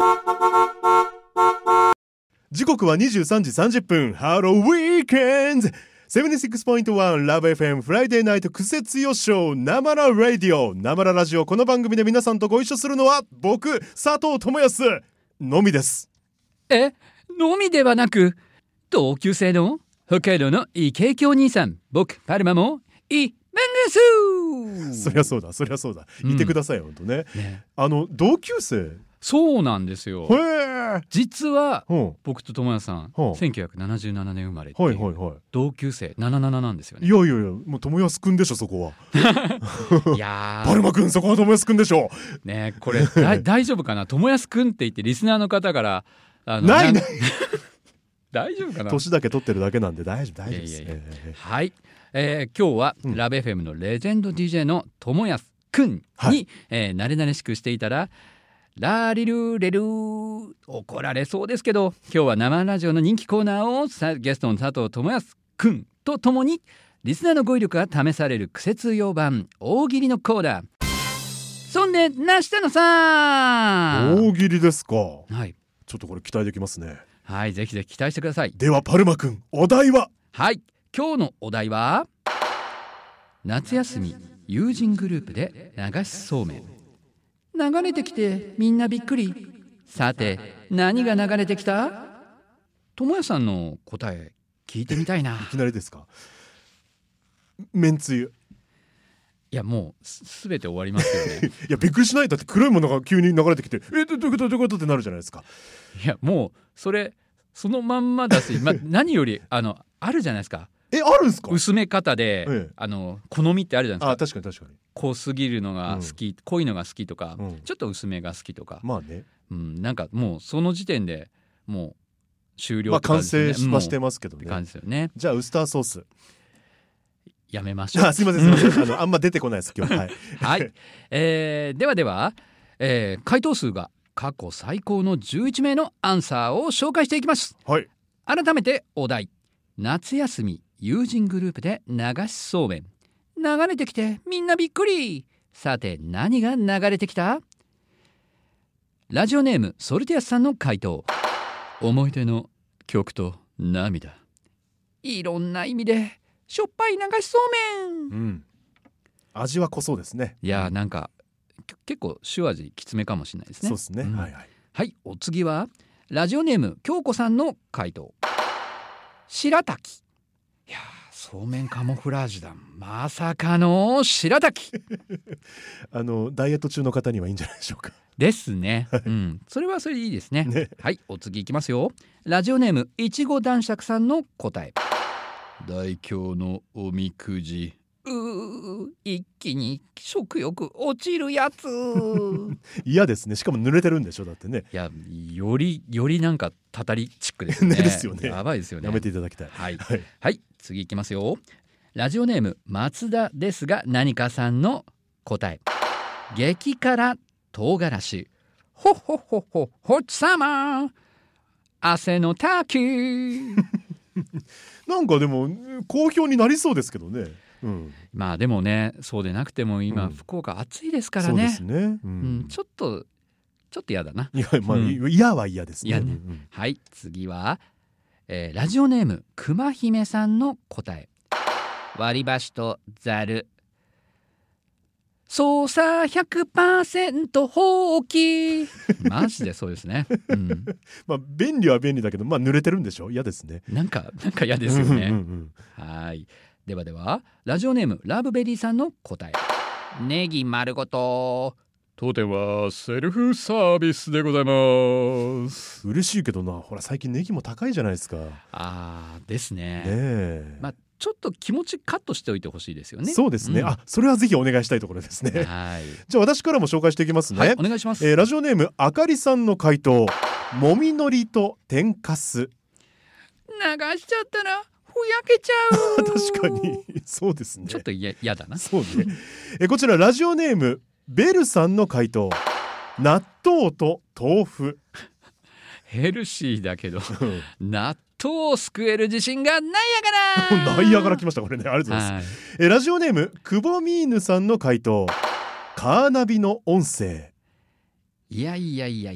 時刻は23時30分。ハローウィーケンズ 76.1 ラブ FM フライデーナイトクセツヨショーなまらラディオ。なまらラジオ。この番組で皆さんとご一緒するのは僕佐藤智康のみです。 のみではなく同級生の北海道のイケイケお兄さん、僕パルマもイベングス。 そりゃそうだそりゃそうだ、言ってくださいよ、ほんとね。同級生。 そうなんですよ。 へー。 実は僕と友也さん1977年生まれっていう同級生77なんですよね。 いやいやいや、もう友康くんでしょそこは。 いやパルマくん、そこは友康くんでしょね。これ大丈夫かな。友康くんって言ってリスナーの方からない大丈夫かな。 年だけ取ってるだけなんで大丈夫です。 はい、今日はラブ FM のレジェンド DJ の友康くんに、慣れ慣れしくしていたらラリルレル怒られそうですけど、今日は生ラジオの人気コーナーをゲストの佐藤智康くんとともにリスナーの語彙力が試されるクセ通用版大喜利のコーナー。そんでなしたのさ。 大喜利ですか。 はい、 ちょっとこれ期待できますね。 はい、ぜひぜひ期待してください。 ではパルマくん、お題は。 はい、今日のお題は夏休み友人グループで流しそうめん。流れてきてみんなびっくり。さて何が流れてきた？智也さんの答え聞いてみたいな。 いきなりですか。めんつゆ。 いやもうすべて終わりますよね。 いやびっくりしない。だって黒いものが急に流れてきて、どういうことってなるじゃないですか。 いやもうそのまんまだし、何よりあるじゃないですか。 あるんですか。 薄め方で、好みってあるじゃないですか。 確かに濃すぎるのが好き、濃いのが好きとか、ちょっと薄めが好きとか、 まあね、 なんかもうその時点でもう終了とか完成はしてますけどね。 感じですよね。 じゃあウスターソースやめましょう。 すいませんあんま出てこないです今日。はい、 はい、では、回答数が過去最高の11名のアンサーを紹介していきます。 はい、 改めてお題、夏休み友人グループで流しそうめん。流れてきてみんなびっくり。さて何が流れてきた？ラジオネームソルティアスさんの回答、思い出の曲と涙。いろんな意味でしょっぱい流しそうめん、 味は濃そうですね。 いやなんか結構塩味きつめかもしれないですね。 そうですね、 はい、お次はラジオネーム京子さんの回答、白滝。いやそうめんカモフラージュだ。まさかの白滝。 ダイエット中の方にはいいんじゃないでしょうか。 ですね、それはそれでいいですね。はい、お次いきますよ。ラジオネームいちご男爵さんの答え、大凶のおみくじ。一気に食欲落ちるやつ。 嫌ですね。しかも濡れてるんでしょ。だってね。 いやよりなんかたたりチックですね。 ですよね。 やばいですよね。 やめていただきたい。 はい、次いきますよ。ラジオネーム松田ですが何かさんの答え、激辛唐辛子。ほっほっほっほホッチサマー汗の滝。 なんかでも好評になりそうですけどね。 まあでもね、そうでなくても今、福岡暑いですからね。 そうですね、 ちょっと嫌だな。 いや、嫌は嫌ですね。 はい、次は、ラジオネーム熊姫さんの答え、割り箸とざる。操作 100% 放棄。マジでそうですね。 便利は便利だけど、濡れてるんでしょ。嫌ですね。 なんか嫌ですよね。はい。ではラジオネームラブベリーさんの答え、ネギ丸ごと。当店はセルフサービスでございます。 嬉しいけどな、ほら最近ネギも高いじゃないですか。 ですね。ちょっと気持ちカットしておいてほしいですよね。 そうですね、それはぜひお願いしたいところですね。じゃあ私からも紹介していきますね。 お願いします。 ラジオネームあかりさんの回答、もみのりと天かす。 流しちゃったらふやけちゃう。 確かにそうですね。 ちょっと嫌だな。 そうね。こちらラジオネームベルさんの回答、納豆と豆腐。 ヘルシーだけど納豆を救える自信がないやがら。 ないやがら来ました。これね、ありがとうございます。ラジオネームくぼみーぬさんの回答、カーナビの音声。 いや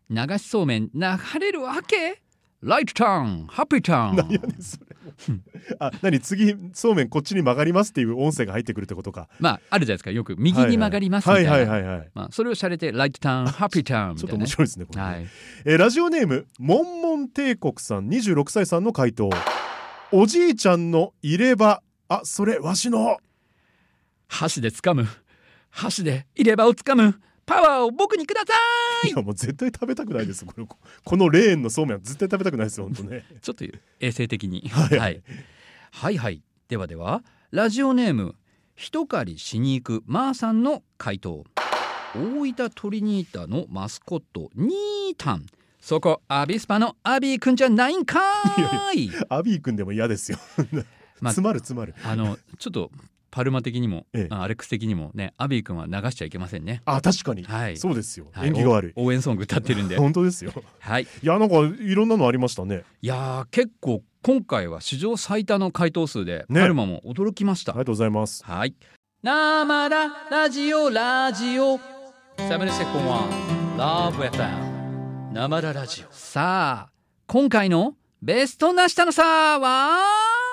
流しそうめん流れるわけ。ライトターンハッピーターン。 何やねんそれ何次そうめんこっちに曲がりますっていう音声が入ってくるってことか。 まああるじゃないですか、よく右に曲がりますみたいな、 はいはいはいはい、 まあ、それをしゃれてライトターンハッピーターンみたいな、ね、 ちょっと面白いですねこれね、 はいラジオネームモンモン帝国さん26歳さんの回答。おじいちゃんの入れ歯、あ、それわしの。 箸で掴む、箸で入れ歯を掴む、パワーを僕にください。 いやもう絶対食べたくないですこのレーンのそうめんは絶対食べたくないですよ本当ねちょっと衛生的にはいはい、はいはい、ではではラジオネーム一狩りしに行くまーさんの回答。大分トリニータのマスコットニータン、そこアビスパのアビーくんじゃないんかーい。 アビー君でも嫌ですよまあ詰まる詰まる。 ちょっとパルマ的にも、 ええアレックス的にもね、アビー君は流しちゃいけませんね。 あ、確かに、 はいそうですよ、 はい、 縁起が悪い。 応援ソング歌ってるんで本当ですよ。 はい、 いやなんかいろんなのありましたね。 いやー結構今回は史上最多の回答数で、 ねパルマも驚きました。 ありがとうございます。 はい。生ラジオセブンセコンワンラブ FM 生ラジオ。さあ今回のベストなしたのさは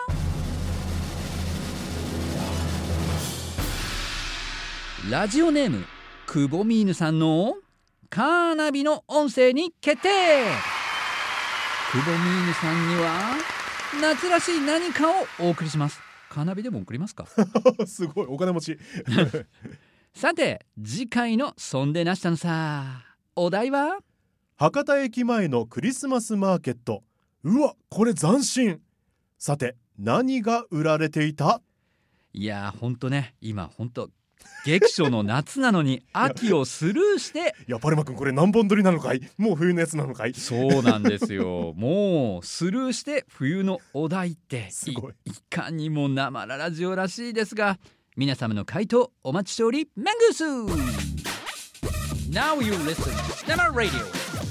ラジオネームくぼみーぬさんのカーナビの音声に決定。くぼみーぬさんには夏らしい何かをお送りします。カーナビでも送りますかすごいお金持ちさて次回のそんでなしたのさ、お題は博多駅前のクリスマスマーケット。うわこれ斬新。さて何が売られていた。 いやほんとね、今ほんと激暑の夏なのに秋をスルーしていやパルマ君これ何本撮りなのかい、もう冬のやつなのかい。 そうなんですよもうスルーして冬のお題ってすごいいかにも生ラジオらしいですが、皆様の回答お待ちしておりマングース Now you listen to 生ラジオ。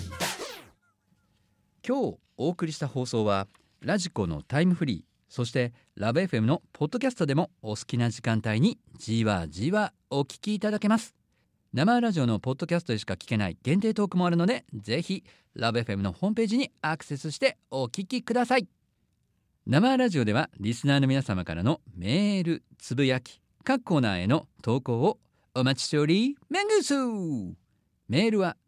今日お送りした放送はラジコのタイムフリー、そしてラブ FM のポッドキャストでもお好きな時間帯にじわじわお聞きいただけます。生ラジオのポッドキャストでしか聞けない限定トークもあるので、ぜひラブ FM のホームページにアクセスしてお聞きください。生ラジオではリスナーの皆様からのメール、つぶやき、各コーナーへの投稿をお待ちしておりマングース。メールは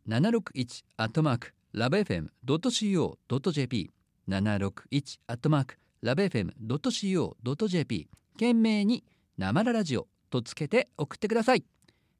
761@lovefm.co.jp761@lovefm.co.jp 懸命に生ラジオとつけて送ってください。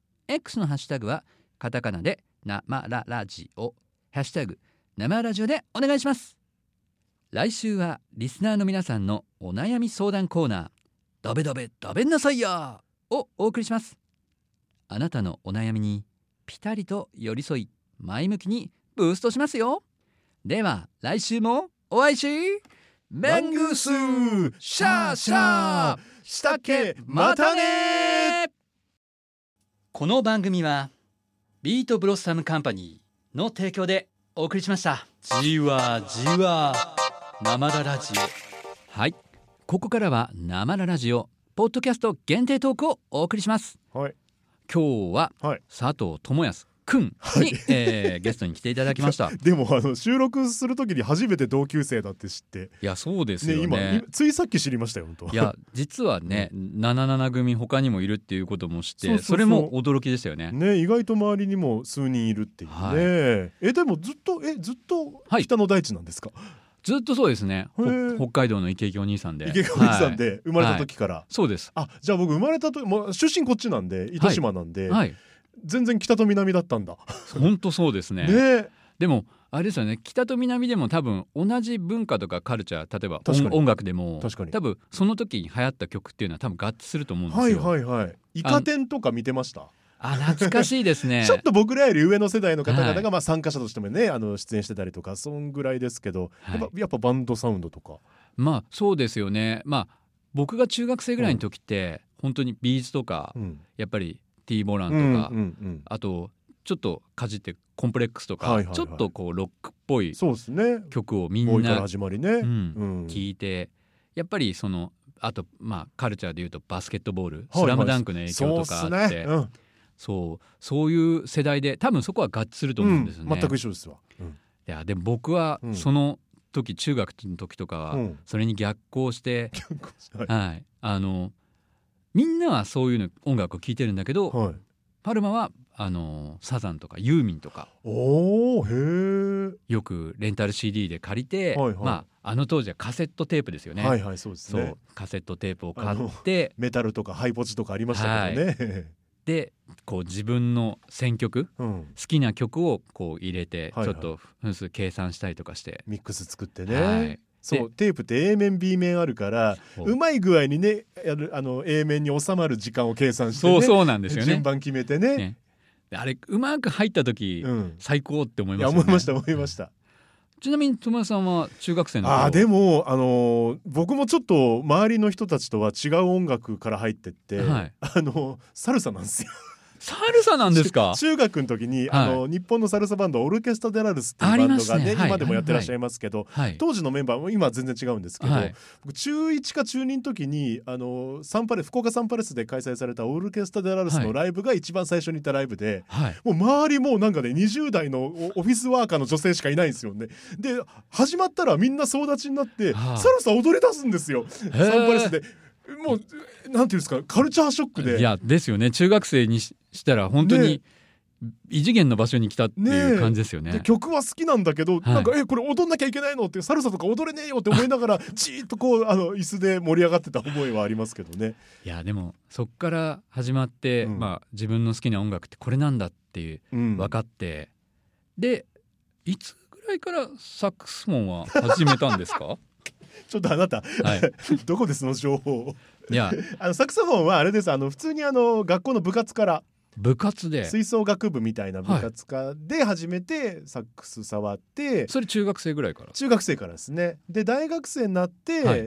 X のハッシュタグはカタカナで生ラジオ、ハッシュタグ生ラジオでお願いします。来週はリスナーの皆さんのお悩み相談コーナーダベダベダベんなさいやをお送りします。あなたのお悩みにピタリと寄り添い前向きにブーストしますよ。では来週もお会いしマングースシャーシャーしたっけまたね。この番組はビートブロッサムカンパニーの提供でお送りしました。じわじわ生ラジオ。はい、ここからは生ラジオポッドキャスト限定トークをお送りします。 はい、 今日ははい、 佐藤智康くんに、ゲストに来ていただきましたでも収録する時に初めて同級生だって知って、 いやそうですよね。 今ついさっき知りましたよ本当。 いや実はね、77組他にもいるっていうことも知ってそうそうそうそれも驚きでしたよね。 ね、意外と周りにも数人いるっていうね、 はいでもずっとはい北の大地なんですか。 ずっとそうですね。 へー北海道の池池お兄さんで、 池上さんで生まれた時から、 そうです。 あ、じゃあ僕生まれた時もう出身こっちなんで糸島なんで、 はい、 全然北と南だったんだ本当そうですね。 ね。 でもあれですよね、北と南でも多分同じ文化とかカルチャー、例えば確かに音楽でも確かに多分その時に流行った曲っていうのは多分合致すると思うんですよ。 はいはいはい。イカ天とか見てました。 あ、懐かしいですね。 ちょっと僕らより上の世代の方々 はいがまあ参加者としてもね出演してたりとかそんぐらいですけど、 はいやっぱバンドサウンドとか。 まあそうですよね。まあ僕が中学生ぐらいの時って、本当にビーズとか、やっぱり T ボランとか、あとちょっとかじってコンプレックスとか、 はいはいはいちょっとこうロックっぽいそうですね。 曲をみんボーイからな始まりね。 聞いて、やっぱりそのあとまあカルチャーでいうとバスケットボール、 はいはいスラムダンクの影響とかあって、 そうっすね。 そういう世代で多分そこは合致すると思うんですよね、 全く一緒ですわ、 いやでも僕はその時、中学の時とかはそれに逆行して、みんなはそういうの音楽を聴いてるんだけど、パルマはサザンとかユーミンとかよくレンタル CD で借りて、あの当時はカセットテープですよね。 そうですね。 カセットテープを買ってメタルとかハイポチとかありましたけどね、 でこう自分の選曲、好きな曲をこう入れて、ちょっと分数計算したりとかしてミックス作ってね、そうテープって A 面 B 面あるからうまい具合にねA 面に収まる時間を計算してね、 そうなんですよね、 順番決めてねあれうまく入った時、最高って思いましたよね。 思いました。 ちなみに友也さんは中学生の頃でも僕もちょっと周りの人たちとは違う音楽から入ってって、サルサなんですよ。 サルサなんですか。 中学の時に日本のサルサバンドオルケスト・デ・ラルスっていうバンドがね今でもやってらっしゃいますけど、当時のメンバーも今は全然違うんですけど、僕中1か中2の時に福岡サンパレスで開催されたオルケスト・デ・ラルスのライブが一番最初に行ったライブで、もう周りもうなんかね20代のオフィスワーカーの女性しかいないんですよね。で始まったらみんな総立ちになってサルサ踊り出すんですよ、サンパレスで。もうなんていうんですか、カルチャーショックで。 いやですよね、中学生にしたら本当に異次元の場所に来たっていう感じですよね。 で曲は好きなんだけど、なんかこれ踊んなきゃいけないのってサルサとか踊れねえよって思いながらじーっとこう椅子で盛り上がってた思いはありますけどね。 いやでもそっから始まって、自分の好きな音楽ってこれなんだっていう、分かって、でいつぐらいからサックスフォンは始めたんですか？ ちょっとあなた、どこでその情報を。 いやサックスフォンはあれです、普通に学校の部活から部活で吹奏楽部みたいな部活科で始めてサックス触って、 それ中学生ぐらいから？ 中学生からですね。で大学生になって、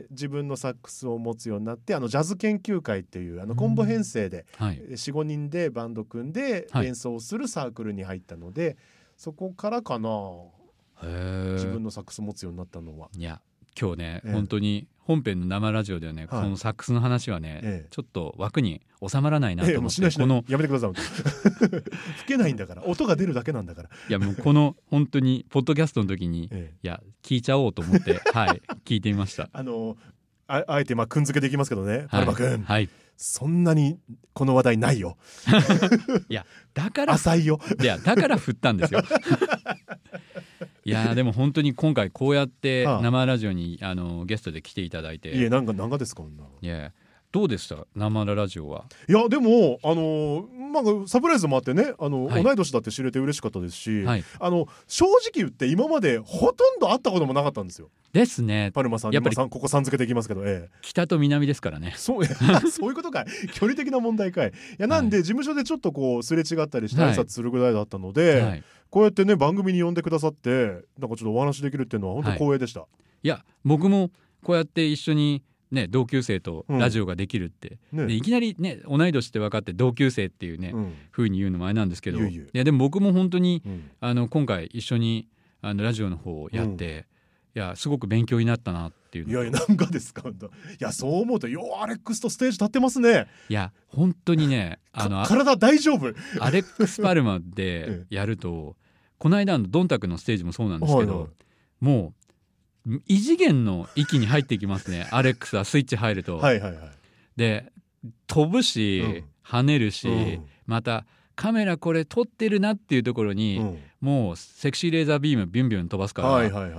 自分のサックスを持つようになってジャズ研究会っていうコンボ編成で、4,5 人でバンド組んで演奏するサークルに入ったので、そこからかな、自分のサックス持つようになったのは。 いや今日ね、本当に本編の生ラジオではね、このサックスの話はね、ちょっと枠に収まらないなと思って、 やめてください吹けないんだから、音が出るだけなんだから。 いやもうこの本当にポッドキャストの時に、いや聞いちゃおうと思って聞いてみました。 あえてくん付けできますけどね、パルマ君、そんなにこの話題ないよ。 いやだから浅いよ。 いやだから振ったんですよ。いやでも本当に今回こうやって生ラジオにゲストで来ていただいて、 なんかですか。 いやどうでした生ラジオは？ いやでもサプライズもあってね、同い年だって知れて嬉しかったですし、正直言って今までほとんど会ったこともなかったんですよ。 ですね。 パルマさんやっぱりここさん付けできますけど、 北と南ですからね。 そういうことかい。距離的な問題かい。いやなんで事務所でちょっとこうすれ違ったりして挨拶するぐらいだったので、こうやってね番組に呼んでくださってなんかちょっとお話できるっていうのは本当光栄でした。 いや僕もこうやって一緒にね、同級生とラジオができるって、でいきなりね同い年って分かって同級生っていうね、風に言うのもあれなんですけど、いやでも僕も本当に、今回一緒にラジオの方をやって、いやすごく勉強になったなっていうの。 いやなんかですか。いやそう思うとアレックスとステージ立ってますね。 いや本当にね体大丈夫。 アレックスパルマでやるとこの間のドンタクのステージもそうなんですけど、もう異次元の域に入ってきますね。アレックスはスイッチ入ると、で飛ぶし、跳ねるし、またカメラこれ撮ってるなっていうところに、もうセクシーレーザービームビュンビュン飛ばすから、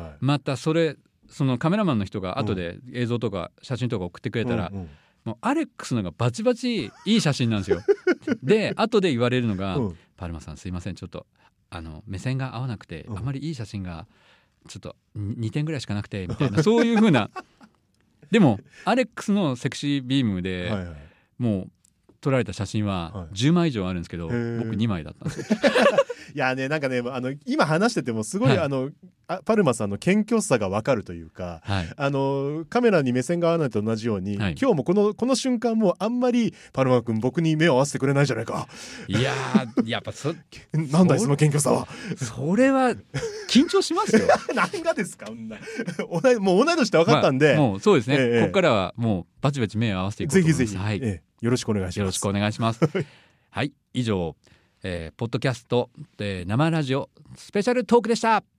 またそのカメラマンの人が後で映像とか写真とか送ってくれたら、もうアレックスのがバチバチいい写真なんですよ。で後で言われるのが、パルマさんすいませんちょっと目線が合わなくて、あまりいい写真がちょっと2点ぐらいしかなくてみたいな、そういう風な。でもアレックスのセクシービームでもう撮られた写真は10枚以上あるんですけど、僕2枚だったんですよ。 いやねなんかね今話しててもすごい、パルマさんの謙虚さが分かるというか、カメラに目線が合わないと同じように、今日もこの瞬間もあんまりパルマ君僕に目を合わせてくれないじゃないか。 いややっぱなんだいその謙虚さは。 それは緊張しますよ。 何がですか。もう同い年って分かったんで、 もうそうですね、ここからはもうバチバチ目を合わせていこうと思います。 ぜひぜひ、よろしくお願いします。 よろしくお願いします。 はい、以上、ポッドキャスト、生ラジオスペシャルトークでした。